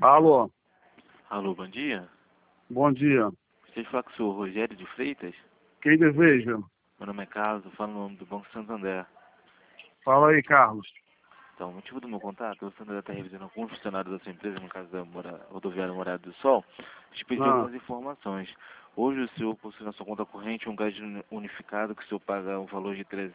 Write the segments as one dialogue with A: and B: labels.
A: Alô,
B: Alô, bom dia.
A: bom dia.
B: Gostaria de falar com o senhor Rogério de Freitas.
A: Quem deseja?
B: Meu nome é Carlos, eu falo no nome do Banco Santander.
A: Fala aí, Carlos.
B: Então, o motivo do meu contato, o Santander está revisando alguns funcionários da sua empresa, no caso da rodoviária Morada do Sol, te pedi
A: Ah,
B: algumas informações. Hoje o senhor possui na sua conta corrente um crédito unificado que o senhor paga um valor de R$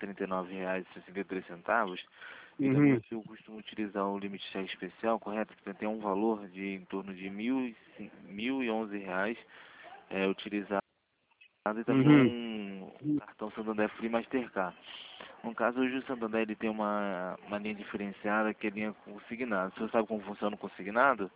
B: 339,63 e também
A: uhum,
B: o senhor costuma utilizar o limite cheque especial, correto? Que tem um valor de em torno de R$ 1.011 utilizado e também
A: uhum.
B: um cartão Santander Free Mastercard. No caso, hoje o Santander ele tem uma linha diferenciada que é a linha consignado. Você sabe como funciona o consignado?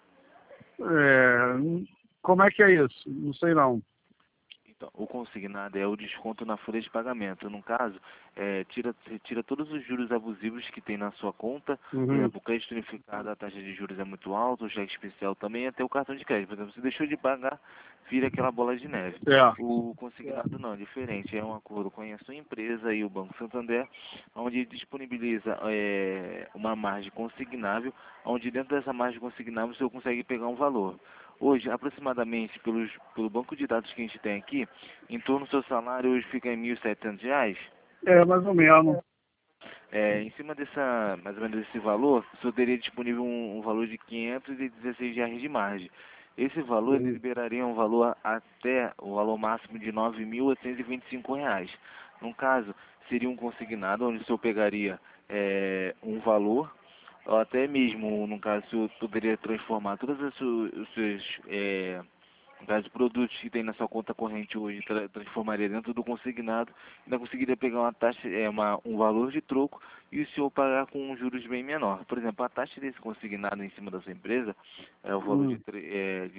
A: Como é que é isso? Não sei não.
B: Então, o consignado é o desconto na folha de pagamento. No caso, tira todos os juros abusivos que tem na sua conta. Por
A: Uhum,
B: exemplo, o crédito unificado, a taxa de juros é muito alta, o cheque especial também, até o cartão de crédito. Por exemplo, você deixou de pagar, vira aquela bola de neve.
A: é.
B: O consignado não, é diferente. É um acordo com a sua empresa e o Banco Santander, onde disponibiliza uma margem consignável, onde dentro dessa margem consignável o senhor consegue pegar um valor. Hoje, aproximadamente, pelo banco de dados que a gente tem aqui, em torno do seu salário hoje fica em R$ 1.700.
A: É, mais ou menos.
B: Em cima mais ou menos desse valor, o senhor teria disponível um valor de R$ 516 de margem. Esse valor ele
A: Uhum,
B: liberaria um valor até o valor máximo de R$ 9.825. No caso, seria um consignado onde o senhor pegaria um valor, ou até mesmo, no caso, o senhor poderia transformar todas os seus no caso, produtos que tem na sua conta corrente hoje, transformaria dentro do consignado, ainda conseguiria pegar uma taxa, um valor de troco e o senhor pagar com um juros bem menor. Por exemplo, a taxa desse consignado em cima da sua empresa é o valor
A: uhum,
B: de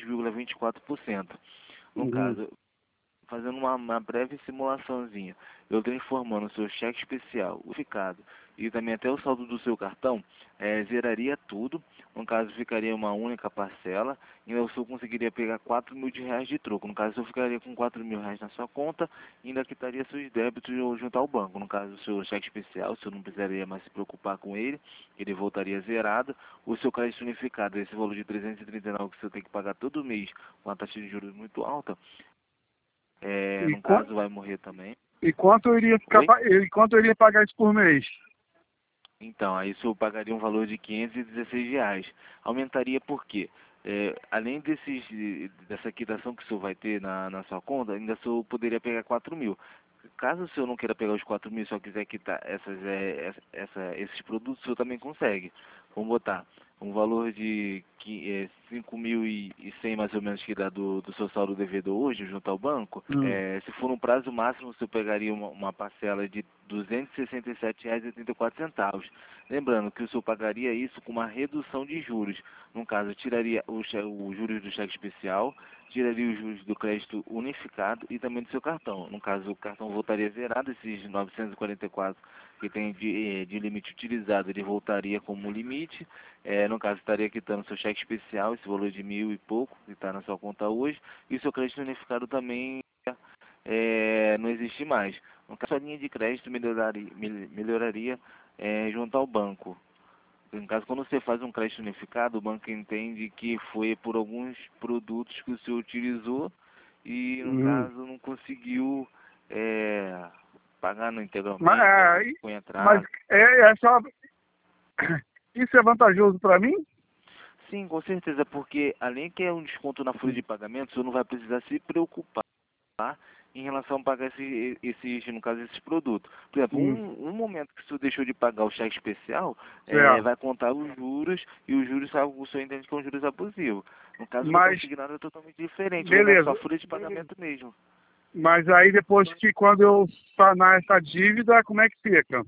B: 3,24%. No
A: uhum.
B: caso, fazendo uma breve simulaçãozinha, eu transformando o seu cheque especial, o ficado e também até o saldo do seu cartão, zeraria tudo. No caso, ficaria uma única parcela e o senhor conseguiria pegar R$ 4.000 de troco. No caso, o senhor ficaria com R$ 4.000 na sua conta e ainda quitaria seus débitos junto ao banco. No caso, o seu cheque especial, o senhor não precisaria mais se preocupar com ele voltaria zerado. O seu crédito unificado, esse valor de 339 que o senhor tem que pagar todo mês com a taxa de juros muito alta,
A: E,
B: no caso vai morrer também.
A: e quanto eu iria
B: Oi?
A: e quanto eu iria pagar isso por mês?
B: Então, aí o senhor pagaria um valor de R$ 516. Aumentaria por quê? Além dessa quitação que o senhor vai ter na sua conta, ainda o senhor poderia pegar 4.000. Caso o senhor não queira pegar os 4.000 e só quiser quitar esses produtos, o senhor também consegue. Vamos botar um valor de 5.100 mais ou menos que dá do seu saldo devedor hoje junto ao banco.
A: Hum,
B: Se for um prazo máximo, o senhor pegaria uma parcela de R$ 267,84. Lembrando que o senhor pagaria isso com uma redução de juros. No caso, tiraria os juros do cheque especial, tiraria os juros do crédito unificado e também do seu cartão. No caso, o cartão voltaria zerado, esses 944 que tem de limite utilizado, ele voltaria como limite. No caso, estaria quitando seu cheque especial, esse valor de 1.000 e pouco, que está na sua conta hoje, e o seu crédito unificado também não existe mais. No caso, a linha de crédito melhoraria junto ao banco. No caso, quando você faz um crédito unificado, o banco entende que foi por alguns produtos que o senhor utilizou e, no
A: uhum.
B: caso, não conseguiu é, pagar
A: Mas,
B: integralmente, ou ficou em
A: mas
B: atraso.
A: é só. Isso é vantajoso para mim?
B: Sim, com certeza, porque além que é um desconto na folha de pagamento, o senhor não vai precisar se preocupar em relação a pagar no caso, esses produtos. Por exemplo,
A: Hum,
B: um momento que o senhor deixou de pagar o cheque especial,
A: certo.
B: vai contar os juros, e os juros, sabe, o senhor entende que é um juros abusivo. No caso do
A: Mas,
B: consignado é totalmente diferente, vai na
A: beleza.
B: sua folha de pagamento mesmo.
A: Mas aí depois que quando eu sanar essa dívida, como é que fica?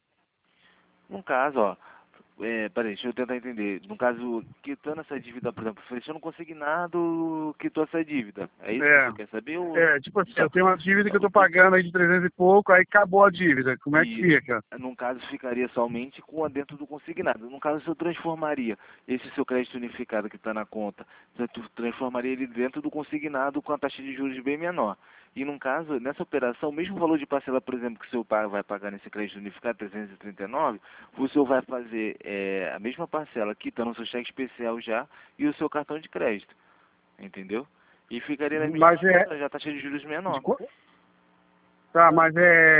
B: No caso, ó, peraí, deixa eu tentar entender. No caso, quitando essa dívida, por exemplo, fechando consignado, quitou essa dívida. É isso que
A: É,
B: você quer saber? Ou...
A: tipo assim,
B: Então,
A: eu tenho uma dívida que eu tô
B: o que
A: pagando aí de 300 e pouco, aí acabou a dívida. Como é que
B: Isso.
A: fica?
B: No caso, ficaria somente com a dentro do consignado. No caso, eu transformaria esse seu crédito unificado que está na conta, transformaria ele dentro do consignado com a taxa de juros bem menor. E, num caso, nessa operação, mesmo o valor de parcela, por exemplo, que o senhor vai pagar nesse crédito unificado, 339, o senhor vai fazer a mesma parcela, quitando o seu cheque especial já e o seu cartão de crédito. Entendeu? E ficaria na mesma
A: Mas
B: conta, já a taxa de juros menor.
A: Tá, mas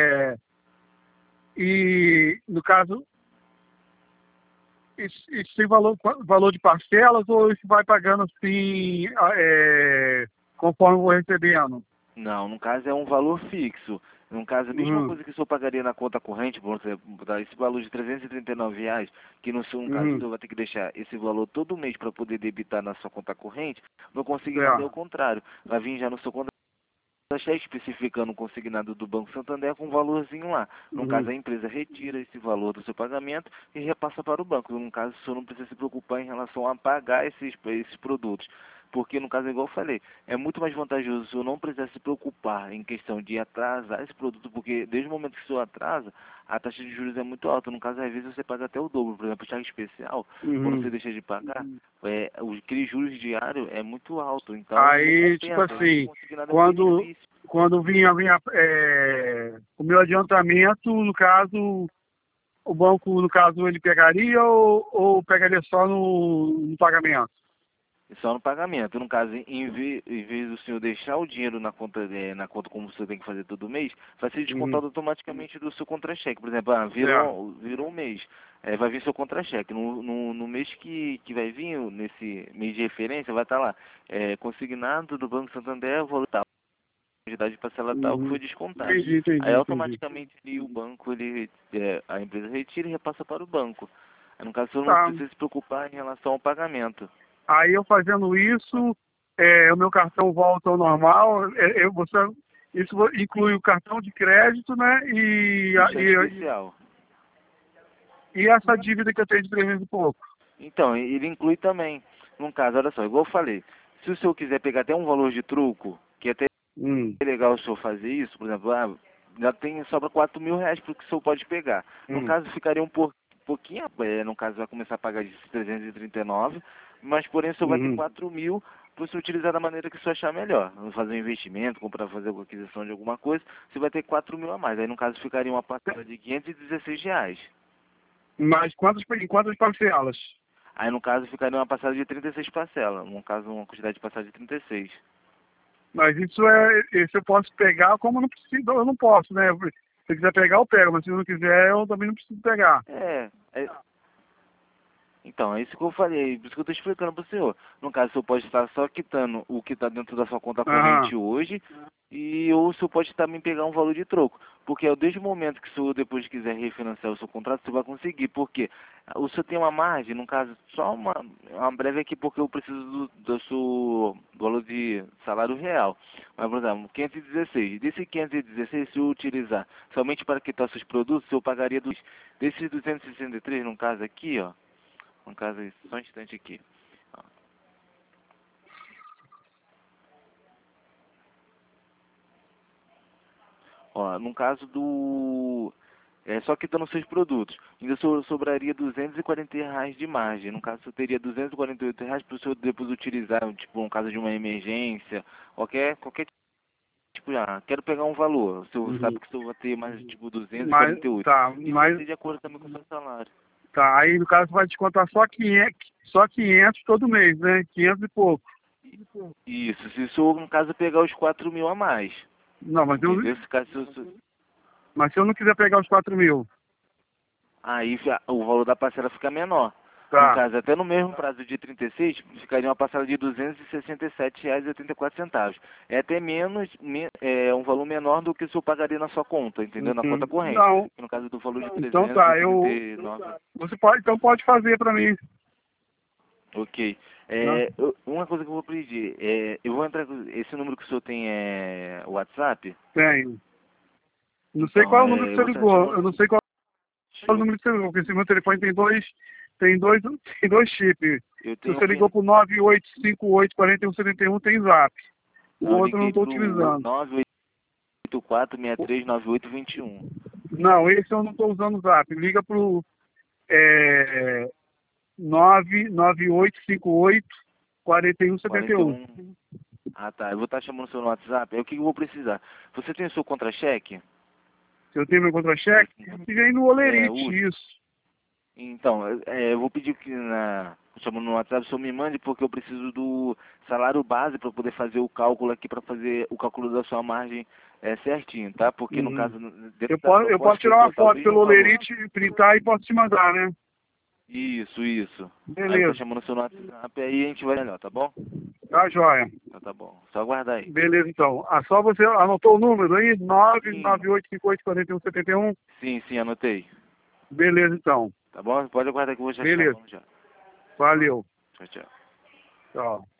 A: e no caso, isso tem valor de parcelas ou isso vai pagando assim, conforme eu vou recebendo?
B: Não, no caso é um valor fixo. No caso, a mesma coisa que o senhor pagaria na conta corrente, por exemplo, esse valor de R$ 339, que no seu caso o senhor vai ter que deixar esse valor todo mês para poder debitar na sua conta corrente, no consignado é o contrário. Vai vir já no seu conta cheque especificando o consignado do Banco Santander com um valorzinho lá. No caso, a empresa retira esse valor do seu pagamento e repassa para o banco. No caso, o senhor não precisa se preocupar em relação a pagar esses produtos. Porque, no caso, igual eu falei, é muito mais vantajoso o senhor não precisar se preocupar em questão de atrasar esse produto, porque desde o momento que o senhor atrasa, a taxa de juros é muito alta. No caso, às vezes você paga até o dobro. Por exemplo, o cheque especial, quando você deixa de pagar, aquele juros diário é muito alto. Então,
A: aí, tipo assim, quando vinha o meu adiantamento, no caso, o banco, no caso, ele pegaria ou pegaria só no pagamento?
B: Só no pagamento. No caso, em vez do senhor deixar o dinheiro na conta como o senhor tem que fazer todo mês, vai ser descontado automaticamente do seu contra-cheque. Por exemplo, virou um mês, vai vir seu contra-cheque. No mês que vai vir, nesse mês de referência, vai estar lá, consignado do Banco Santander, valor tal, quantidade de parcela tal, que foi descontado. Aí automaticamente o banco, a empresa retira e repassa para o banco. Aí, no caso, o senhor não precisa se preocupar em relação ao pagamento.
A: Aí eu fazendo isso, o meu cartão volta ao normal. Isso inclui o cartão de crédito, né? E essa dívida que eu tenho de 300 e pouco.
B: Então, ele inclui também. No caso, olha só, igual eu falei, se o senhor quiser pegar até um valor de truco, que é até legal o senhor fazer isso, por exemplo, já sobra R$ 4.000 para o que o senhor pode pegar. No caso, ficaria pouquinho, no caso vai começar a pagar de 339, mas porém o senhor vai ter 4.000 para você utilizar da maneira que o senhor achar melhor. Fazer um investimento, fazer alguma aquisição de alguma coisa, você vai ter 4.000 a mais. Aí no caso ficaria uma parcela de R$ 516.
A: Mas em quantas parcelas?
B: Aí no caso ficaria uma parcela de 36 parcelas. No caso, uma quantidade de parcela de 36.
A: Mas isso eu posso pegar, como eu não preciso, eu não posso, né? Se eu quiser pegar, eu pego, mas se eu não quiser, eu também não preciso pegar.
B: Então, é isso que eu falei, por isso que eu estou explicando para o senhor. No caso, o senhor pode estar só quitando o que está dentro da sua conta corrente hoje, ou o senhor pode também pegar um valor de troco. Porque desde o momento que o senhor depois quiser refinanciar o seu contrato, você vai conseguir. Porque o senhor tem uma margem, no caso, só uma breve aqui, porque eu preciso do valor de salário real. Mas, por exemplo, 516. Desse 516, se eu utilizar somente para quitar seus produtos, o senhor pagaria desses 263, no caso aqui, ó. No caso, só um instante aqui. Ó, no caso só quitando seus produtos, ainda sobraria R$ 240 de margem. No caso, eu teria R$ 248 para o senhor depois utilizar, tipo, no caso de uma emergência, qualquer tipo, quero pegar um valor. O senhor sabe que o senhor vai ter mais, tipo, 248. E vai ser de acordo também com o seu salário.
A: Tá, aí no caso vai descontar só 500 todo mês, né? 500 e pouco.
B: Isso, se o senhor, no caso, pegar os 4.000 a mais.
A: Não, mas
B: mas
A: se eu não quiser pegar os 4.000?
B: Aí o valor da parcela fica menor.
A: Tá.
B: No caso, até no mesmo prazo de 36, ficaria uma parcela de R$ 267,84. É até um valor menor do que o senhor pagaria na sua conta, entendeu? Na conta corrente.
A: Não.
B: No caso do valor de 339.
A: Então tá, você pode fazer para mim.
B: Ok. Uma coisa que eu vou pedir, eu vou entrar com esse número que o senhor tem o WhatsApp?
A: Tenho. Não sei qual é o número que você ligou. Eu não sei qual é o número que você ligou, porque esse meu telefone tem dois chips. Se você ligou pro 9858-4171, tem Zap. O outro eu não estou utilizando.
B: 984639821.
A: Não, esse eu não estou usando o Zap. Liga pro 99858-4171.
B: Ah, tá. Eu vou estar chamando o seu no WhatsApp. Aí o que eu vou precisar? Você tem o seu contra-cheque?
A: Eu tenho meu contra-cheque? E vem no Olerite,
B: Uso.
A: isso.
B: Então, eu vou pedir que chamando no WhatsApp, o senhor me mande, porque eu preciso do salário base para poder fazer o cálculo aqui, para fazer o cálculo da sua margem certinho, tá? Porque no caso, dentro da
A: Eu posso
B: proposta,
A: tirar
B: ele
A: uma
B: botar o
A: foto
B: mesmo
A: pelo
B: valor.
A: Olerite, printar e posso te mandar, né?
B: Isso. Aí eu tô
A: Beleza.
B: chamando o seu no WhatsApp, aí a gente vai melhor, tá bom?
A: Tá, joia.
B: Então tá bom. Só aguardar aí.
A: Beleza, então. Ah, só você anotou o número aí?
B: Sim,
A: 998584171.
B: sim, anotei.
A: Beleza, então.
B: Tá bom? Pode aguardar que eu vou já
A: Beleza.
B: chamando já.
A: Valeu.
B: Tchau, tchau.
A: Tchau.